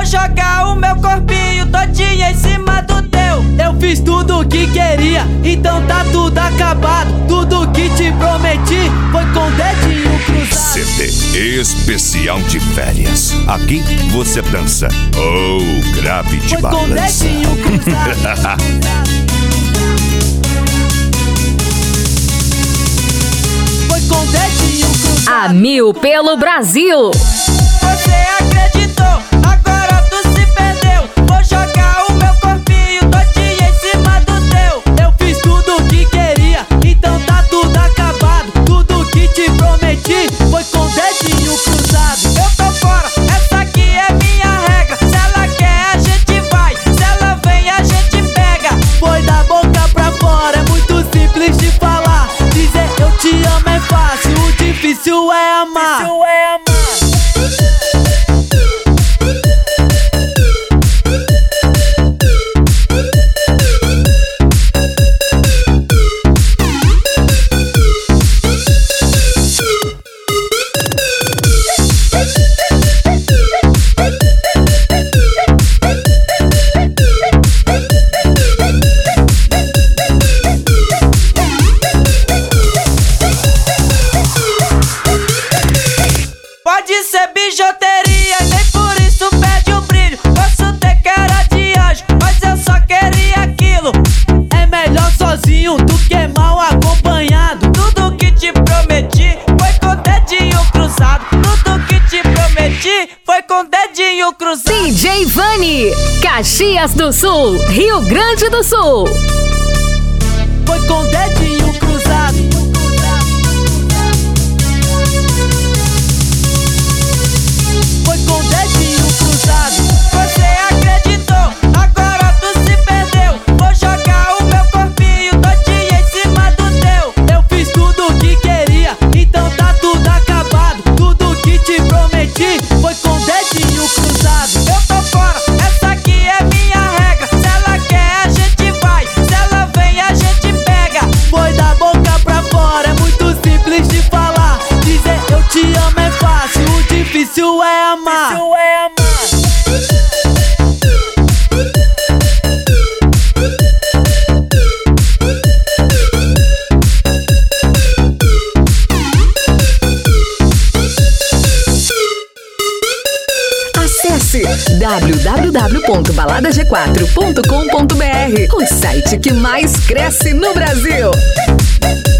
vou jogar o meu corpinho todinho em cima do teu. Eu fiz tudo o que queria, então tá tudo acabado. Tudo que te prometi foi com o dedinho cruzado. CD especial de férias. Aqui você dança ou grave de balança. Foi com o dedinho cruzado. Foi com o dedinho cruzado. A mil pelo Brasil. Você acreditou, agora tu se perdeu. Vou jogar o meu corpinho todinho em cima do teu. Eu fiz tudo o que queria, então tá tudo acabado. Tudo que te prometi foi com o dedinho cruzado. Eu tô fora, essa aqui é minha regra. Se ela quer, a gente vai. Se ela vem, a gente pega. Foi da boca pra fora, é muito simples de falar. Dizer eu te amo é fácil, o difícil é amar. Pode ser bijuteria, nem por isso perde o brilho. Posso ter cara de anjo, mas eu só queria aquilo. É melhor sozinho do que mal acompanhado. Tudo que te prometi foi com dedinho cruzado. Tudo que te prometi foi com dedinho cruzado. DJ Vani, Caxias do Sul, Rio Grande do Sul. Foi com o dedinho cruzado. Foi com o dedinho cruzado. Você acreditou, agora tu se perdeu. Vou jogar o meu corpinho todinho em cima do teu. Eu fiz tudo o que queria, então tá tudo acabado. Tudo que te prometi foi com o dedinho cruzado. Eu tô fora, essa aqui é minha regra. Se ela quer, a gente vai. Se ela vem, a gente pega. Foi da boca pra fora, é muito simples de falar. Dizer eu te amo é fácil, o difícil é amar. Acesse www.baladag4.com.br, o site que mais cresce no Brasil.